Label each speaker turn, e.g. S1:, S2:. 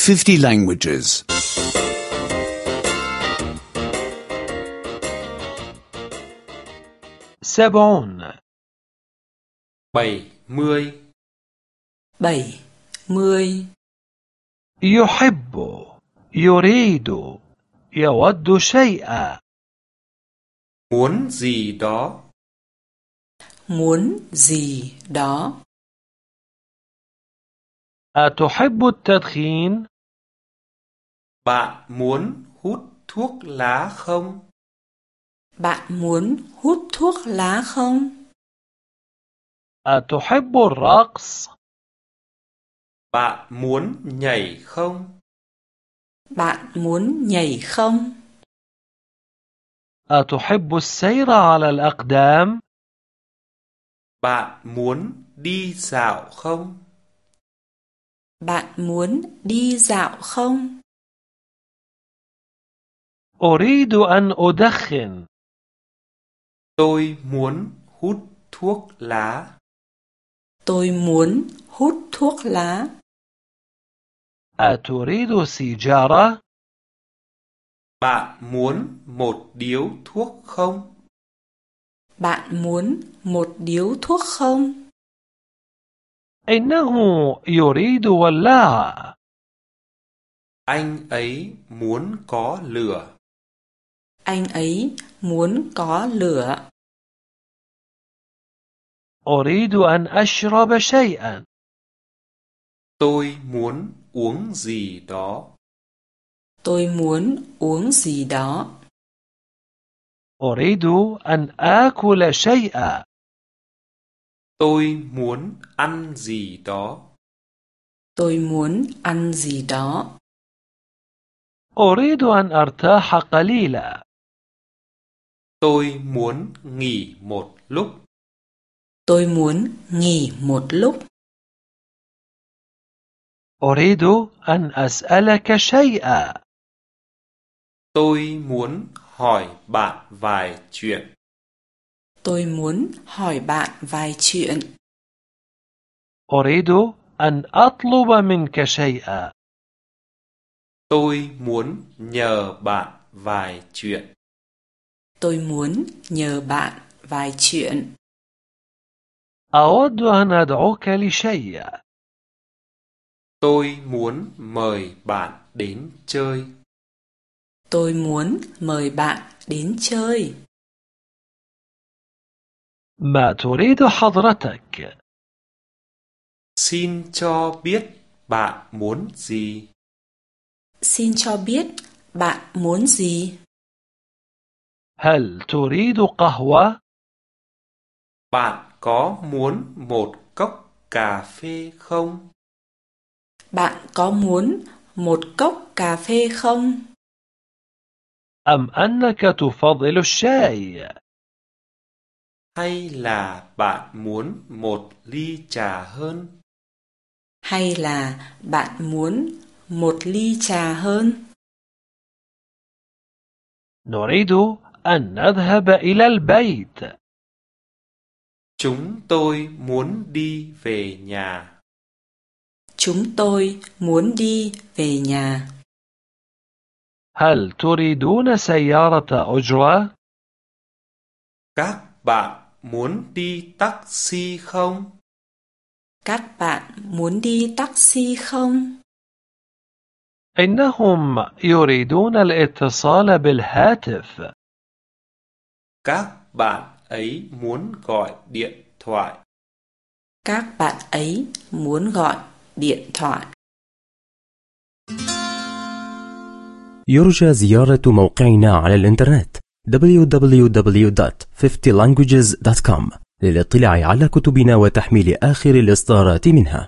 S1: 50 languages.
S2: 70
S3: 70
S4: 70
S2: يحب يريد يود شيئا
S3: muốn gì đó
S4: muốn gì đó
S2: أتحب التدخين؟
S3: bạn muốn hút thuốc lá không
S4: bạn muốn hút thuốc lá không
S2: أتحب الرقص؟
S3: bạn muốn nhảy không
S4: bạn muốn nhảy không
S2: أتحب السير على الأقدام؟
S3: bạn muốn đi dạo không
S4: bạn muốn đi dạo không
S2: أريد أن أدخن.
S3: tôi muốn hút thuốc lá
S4: tôi muốn hút thuốc lá
S2: أتريد سيجارة؟
S3: bạn muốn một điếu thuốc không
S4: bạn muốn một điếu thuốc không
S2: إنه يريد ولاعة.
S3: anh ấy muốn có lửa
S4: anh ấy muốn có lửa
S2: أريد أن أشرب شيئا.
S3: tôi muốn uống gì đó
S4: tôi muốn uống gì đó
S2: أريد أن آكل شيئا.
S3: tôi muốn ăn gì đó
S4: tôi muốn ăn gì đó
S2: أريد أن أرتاح قليلا.
S3: tôi muốn nghỉ một lúc
S4: tôi muốn nghỉ một lúc
S2: أريد أن أسألك شيئا.
S3: tôi muốn hỏi bạn vài chuyện
S4: tôi muốn hỏi bạn vài chuyện
S2: أريد أن أطلب منك شيئا.
S3: tôi muốn nhờ bạn vài chuyện
S4: tôi muốn nhờ bạn vài chuyện
S2: أود أن أدعوك لشيء.
S3: tôi muốn mời bạn đến chơi
S4: tôi muốn mời bạn đến chơi
S2: ما تريد حضرتك؟
S3: xin cho biết bạn muốn gì
S4: xin cho biết bạn muốn gì
S2: هل تريد قهوة؟
S3: bạn có muốn một cốc cà phê không
S4: bạn có muốn một cốc cà phê không
S2: أم أنك تفضل الشاي؟
S3: hay là bạn muốn một ly trà hơn
S4: hay là bạn muốn một ly trà hơn
S2: نريد أن نذهب إلى البيت.
S3: chúng tôi muốn đi về nhà
S4: chúng tôi muốn đi về nhà
S2: هل تريدون سيارة أجرة؟
S3: các bạn muốn đi taxi không
S4: các bạn muốn đi taxi không
S2: إنهم يريدون الاتصال بالهاتف.
S3: các bạn ấy muốn gọi điện thoại
S4: các bạn ấy muốn gọi điện thoại
S5: يرجى زيارة موقعنا على الإنترنت www.50languages.com للاطلاع على كتبنا وتحميل آخر الإصدارات منها.